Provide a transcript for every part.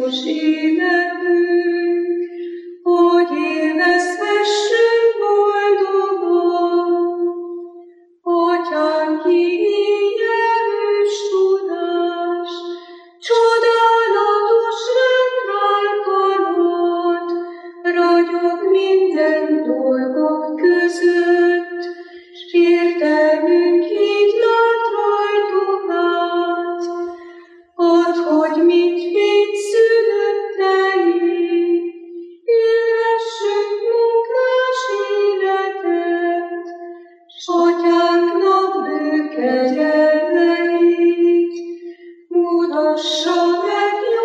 Krisztus életünk, hogy élvezhessünk boldogan. Atyánk, ki erős tudás, csodálatos rendváltalmat, ragyog minden dolgok között, s értelmünk így lát rajtuk át. Add, hogy mindfény szülöttei, élhessünk munkás életet, s atyánknak bő kegyelmeit mutassa meg jó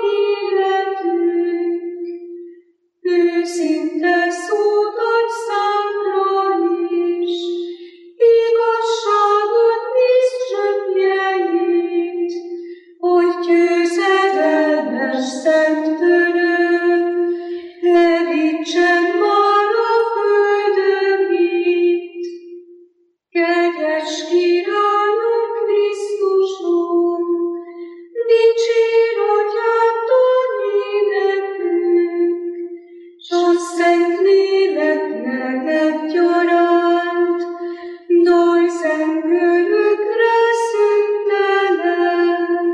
életünk. Őszinte szót adj szánkra is, igazságot víz csöpjeit, hogy győzedelmes szent öröm levítsen már a földön itt. Kegyes Királyunk Krisztusunk, dicsér Atyától énekünk, s a Szentléleknek egyaránt, daj zengőrökre szüntlelen.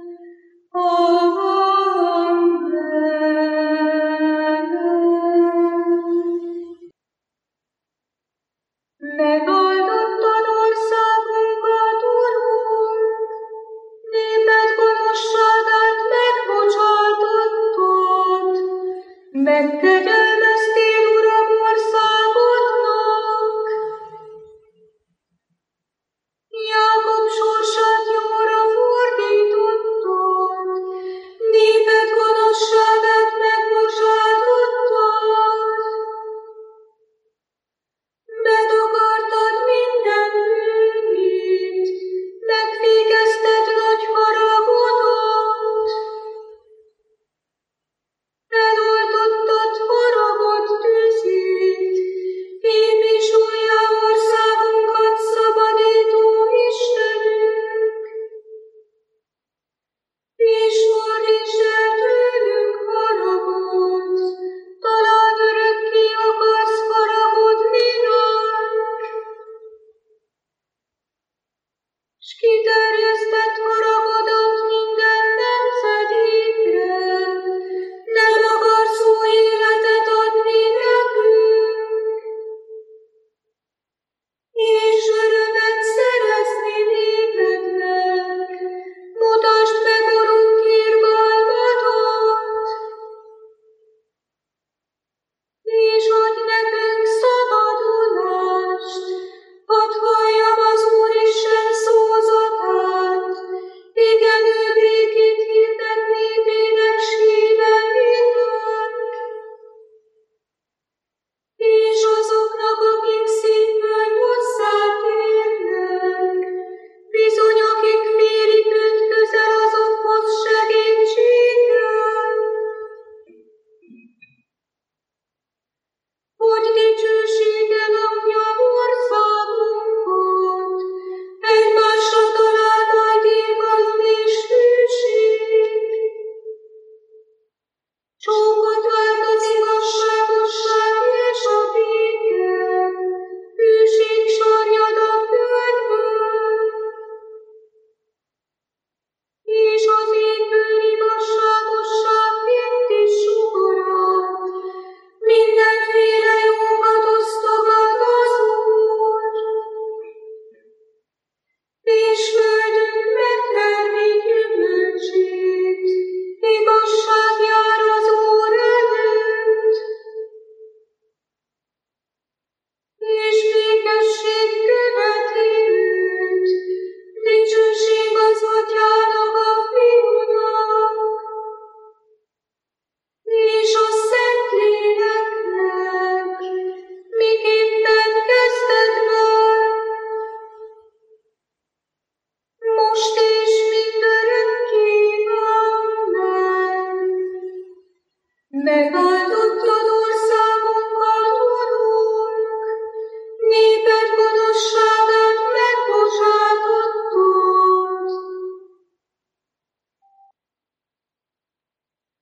Megáldottad országunkat, Urunk, néped gonoszságát megbocsátottad, megkegyelmeztél, Uram, országodnak. Jákob sorsát jóra fordítottad, néped gonoszságát megbocsátottad. Betakartad minden bűnét, megfékezted nagy haragodat. Eloltottad haragod tüzét, ép is újjá országunkat szabadító Istenünk. És fordítsd el tőlünk haragot, talán örökké akarsz haragudni ránk. S kiterjesztett haragodat minden nemzedékre, nem akarsz új életet adni nekünk, és örömet szerezni népednek. Mutasd meg, Urunk, irgalmadat, és adj nekünk szabadulást. Hadd halljam az Úristen szózatát, igen, ő békét hirdet népének síreinek. És azoknak, akik szívből hozzátérnek, bizony, akik félik őt közel, azokhoz segítséget. Hogy dicsősége lakja országunkat, egymásra talál majd irgalom és hűség. Csókot vált az igazságosság és a béke, hűség sarjad a földből, és az égből igazságosság fényt is sugarat, mindenféle jókat osztogat az Úr. És földünk megtermi gyümölcsét, igazság jár az Úr előtt, és békesség követi őt, dicsőség az Atyának, a Fiúnak, és a Szentléleknek, miképpen kezdetben, most és mindörökké. Amen. Megáldottad országunkat, Urunk, néped gonoszságát megbocsátottad.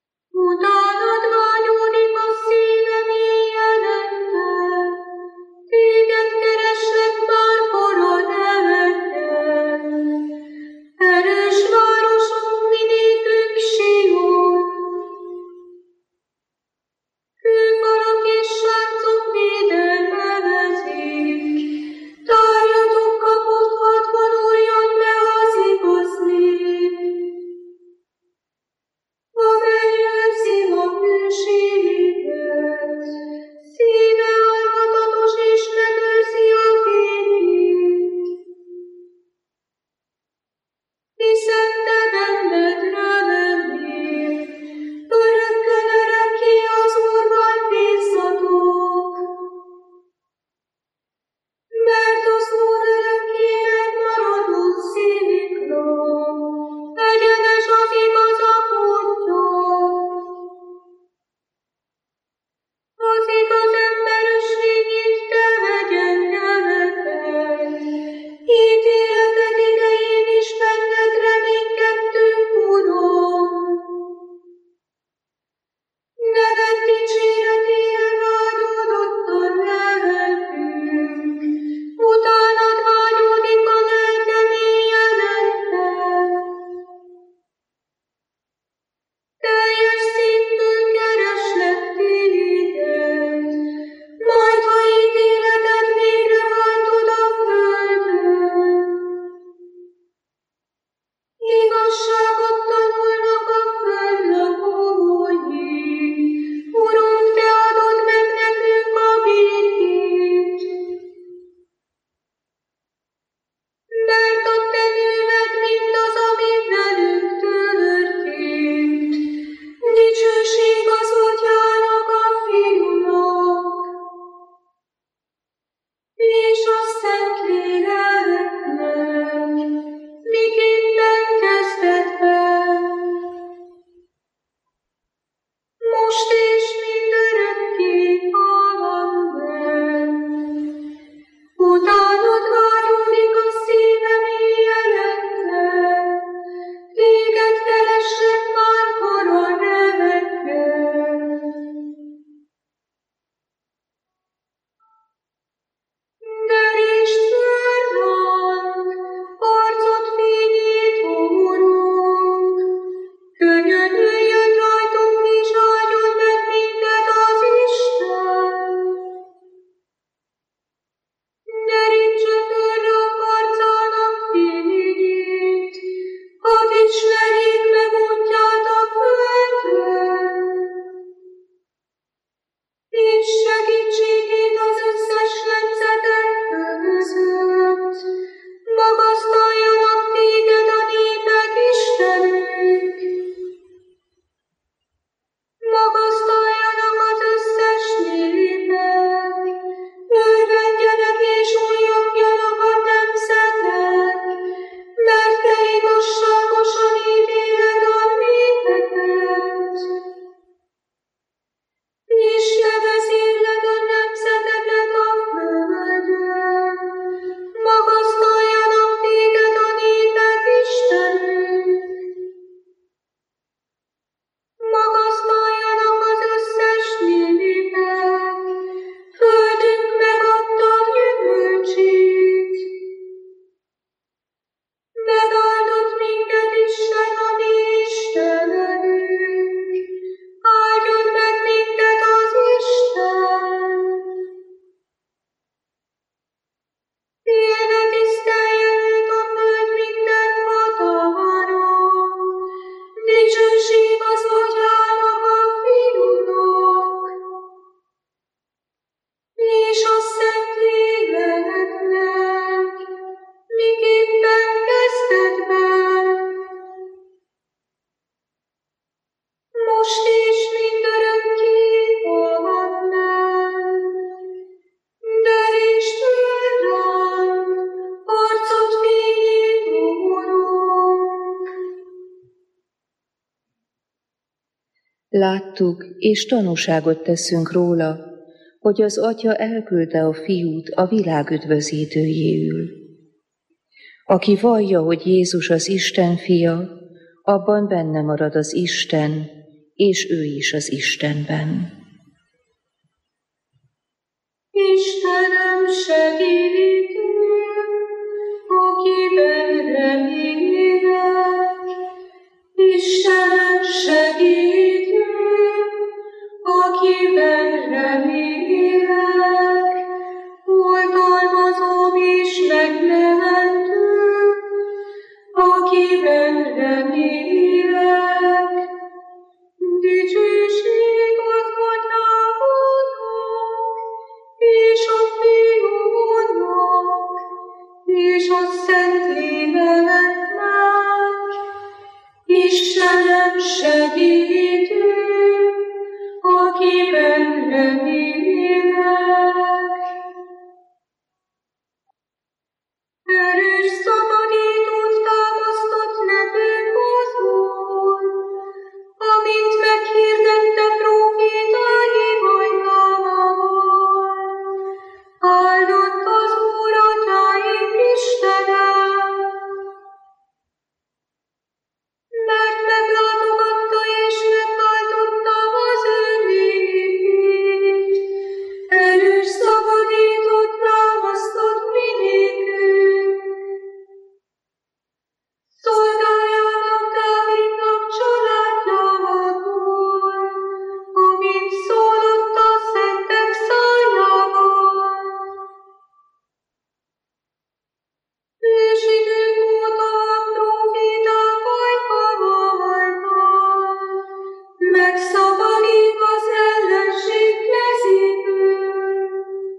Láttuk, és tanúságot teszünk róla, hogy az Atya elküldte a Fiút a világ üdvözítőjéül. Aki vallja, hogy Jézus az Isten fia, abban benne marad az Isten, és ő is az Istenben. Istenem, segítő, akiben remélek. Istenem, segítő, akiben remélek. Oltalmazom és megmentő, akiben remélek. Dicsőség az Atyának, és a Fiúnak, és a Szentléleknek. Istenem, segítő, akiben remélek. Erős szabadítót támasztott nekünk az Úr, amint meghirdette prófétái hajtával. Áldott az Úr atyáink Istene, mert meglátogatta és megváltotta az ő népét. Erős szabadítót támasztott mi nékünk. Szolgáljának Dávidnak családjával, amint szólott a szentek szájával. Ősidők óta a próféták ajka voltak, megszabadít az ellenség kezéből.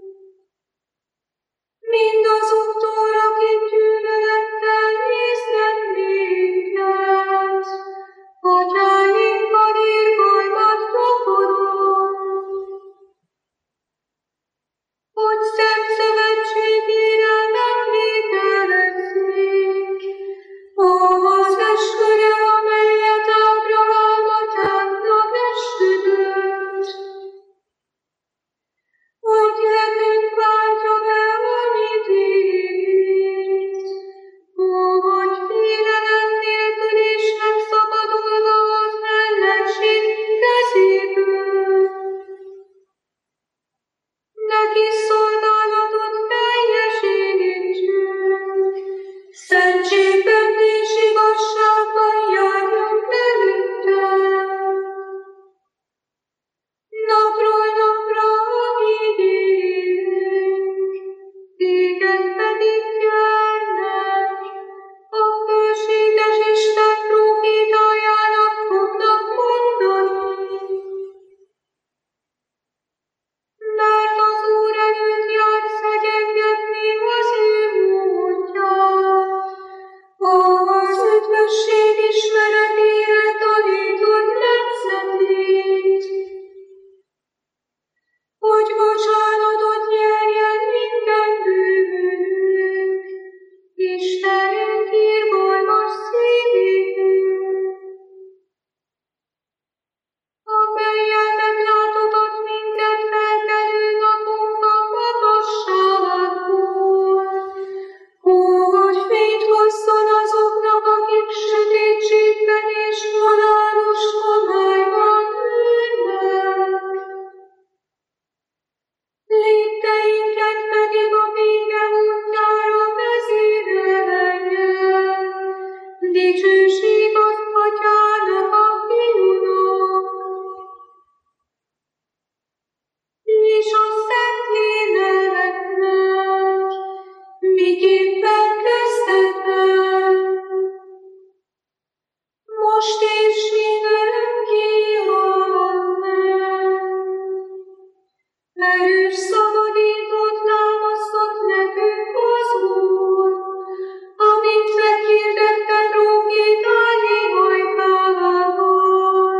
Mindazoktól, akik gyűlölettel néznek minket, atyáinkkal irgalmat gyakorol. Hogy szent szövetségére emlékezzék, az esküre, amelyet Ábrahám atyánknak esküdött, hogy nekünk váltja be, amit ígért, hogy félelem nélkül is megszabadulva az ellenség kezéből. Neki szolgálatot teljesítsünk, szentségben és igazságban járjunk előtte. Napról napra, amíg élünk, téged pedig kérnek, a fölséges Isten prófétájának fognak mondani. Mert az Úr előtt jár szegyengetni az ő útját, az üdvösség ismeretére tanított nemzetét, hogy bocsánatot nyerjen minden bűnünk, Istenünk irgalmas szívének. Amellyel meglátogat minket felkelő napunkban magasságból, hogy fényt hozzon azoknak, akik sötétségben és halálos homályban ülnek. Lépteinket pedig a vége útjára vezérelje. Dicsőség az Atyának, a Fiúnak, és a Szentléleknek, miképpen kezdetben, most és mindörökké. Amen. Erős szabadítót támasztott nekünk az Úr, amint meghirdette prófétái hajtával.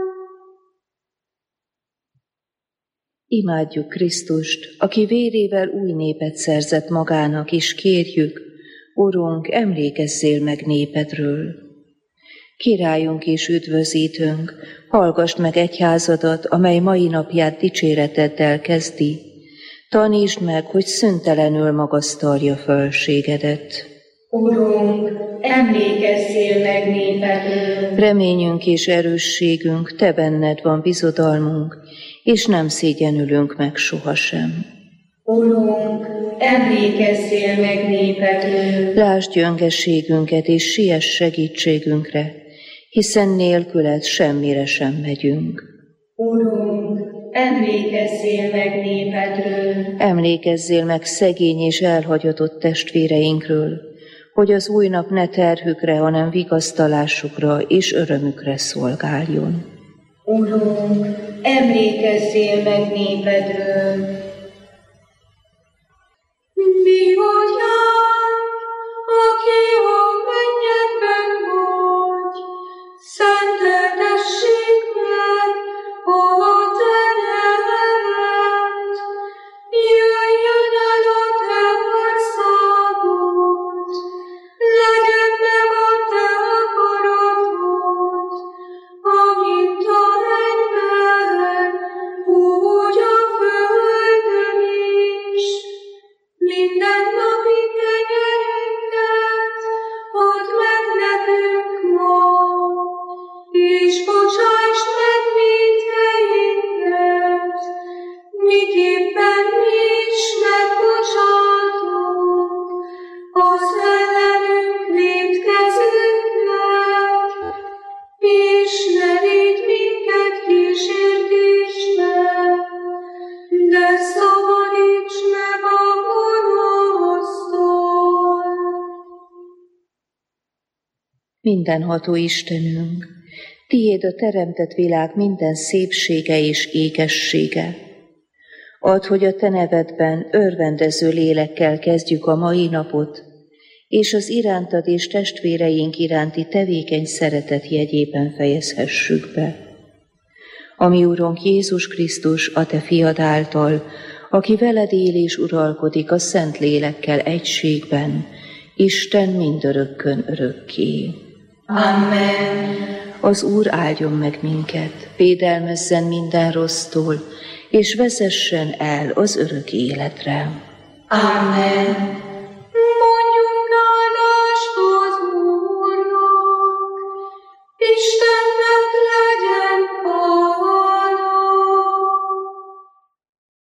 Imádjuk Krisztust, aki vérével új népet szerzett magának, és kérjük, Urunk, emlékezzél meg népedről. Királyunk és üdvözítőnk, hallgassd meg egyházadat, amely mai napját dicséreteddel kezdi. Tanítsd meg, hogy szüntelenül magasztalja fölségedet. Urunk, emlékezzél meg népedről. Reményünk és erősségünk, te benned van bizodalmunk, és nem szégyenülünk meg sohasem. Urunk, emlékezzél meg népedről. Lásd gyöngeségünket, és siess segítségünkre, hiszen nélküled semmire sem megyünk. Urunk, emlékezzél meg népedről. Emlékezzél meg szegény és elhagyatott testvéreinkről, hogy az új nap ne terhükre, hanem vigasztalásukra és örömükre szolgáljon. Urunk, emlékezzél meg népedről. Mi atyánk, aki a mennyekben vagy, szenteltessék meg a te neved. Jöjjön el a te országod, legyen meg a te akaratod, amint a mennyben, úgy a földön is. Mindennapi kenyerünket add meg nekünk ma, és bocsásd meg vétkeinket, miképpen mi is megbocsátunk az ellenünk vétkezőknek, és ne vigy minket kísértésbe, de szabadíts meg a gonosztól. Mindenható Istenünk, tiéd a teremtett világ minden szépsége és ékessége. Add, hogy a te nevedben örvendező lélekkel kezdjük a mai napot, és az irántad és testvéreink iránti tevékeny szeretet jegyében fejezhessük be. Ami Urunk Jézus Krisztus, a te fiad által, aki veled él és uralkodik a Szent Lélekkel egységben, Isten mindörökkön örökké. Amen. Az Úr áldjon meg minket, védelmezzen minden rossztól, és vezessen el az örök életre. Amen.